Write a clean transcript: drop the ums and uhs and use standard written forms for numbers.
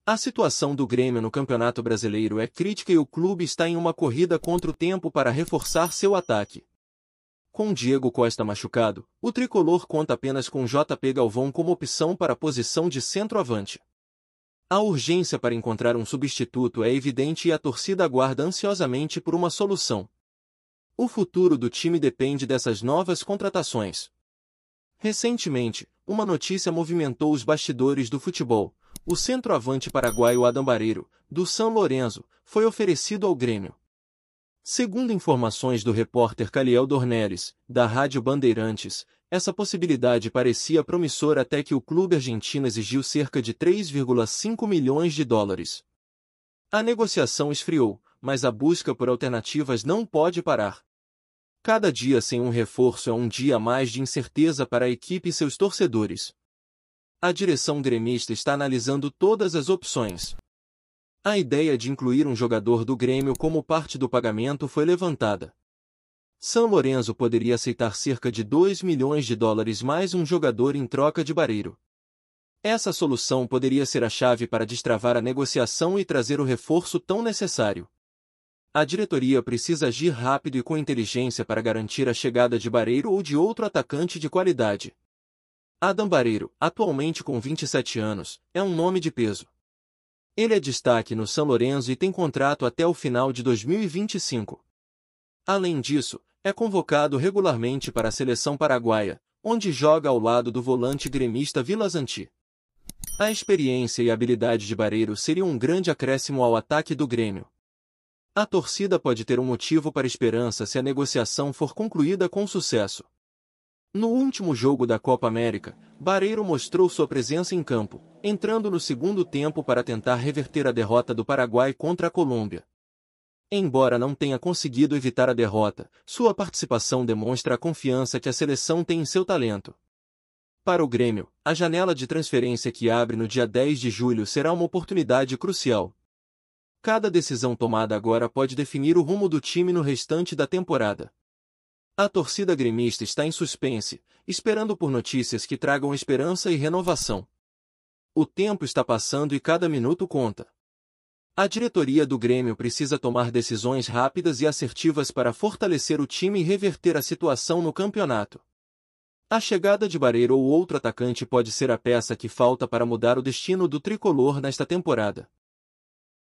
A situação do Grêmio no Campeonato Brasileiro é crítica e o clube está em uma corrida contra o tempo para reforçar seu ataque. Com Diego Costa machucado, o tricolor conta apenas com JP Galvão como opção para a posição de centroavante. A urgência para encontrar um substituto é evidente e a torcida aguarda ansiosamente por uma solução. O futuro do time depende dessas novas contratações. Recentemente, uma notícia movimentou os bastidores do futebol. O centroavante paraguaio Adam Barreiro, do São Lourenço, foi oferecido ao Grêmio. Segundo informações do repórter Caliel Dornelles, da Rádio Bandeirantes, essa possibilidade parecia promissora até que o clube argentino exigiu cerca de 3,5 milhões de dólares. A negociação esfriou, mas a busca por alternativas não pode parar. Cada dia sem um reforço é um dia a mais de incerteza para a equipe e seus torcedores. A direção gremista está analisando todas as opções. A ideia de incluir um jogador do Grêmio como parte do pagamento foi levantada. São Lourenço poderia aceitar cerca de 2 milhões de dólares mais um jogador em troca de Barreiro. Essa solução poderia ser a chave para destravar a negociação e trazer o reforço tão necessário. A diretoria precisa agir rápido e com inteligência para garantir a chegada de Barreiro ou de outro atacante de qualidade. Adam Barreiro, atualmente com 27 anos, é um nome de peso. Ele é destaque no São Lourenço e tem contrato até o final de 2025. Além disso, é convocado regularmente para a seleção paraguaia, onde joga ao lado do volante gremista Vilazanti. A experiência e habilidade de Barreiro seriam um grande acréscimo ao ataque do Grêmio. A torcida pode ter um motivo para esperança se a negociação for concluída com sucesso. No último jogo da Copa América, Barreiro mostrou sua presença em campo, entrando no segundo tempo para tentar reverter a derrota do Paraguai contra a Colômbia. Embora não tenha conseguido evitar a derrota, sua participação demonstra a confiança que a seleção tem em seu talento. Para o Grêmio, a janela de transferência que abre no dia 10 de julho será uma oportunidade crucial. Cada decisão tomada agora pode definir o rumo do time no restante da temporada. A torcida gremista está em suspense, esperando por notícias que tragam esperança e renovação. O tempo está passando e cada minuto conta. A diretoria do Grêmio precisa tomar decisões rápidas e assertivas para fortalecer o time e reverter a situação no campeonato. A chegada de Barreiro ou outro atacante pode ser a peça que falta para mudar o destino do tricolor nesta temporada.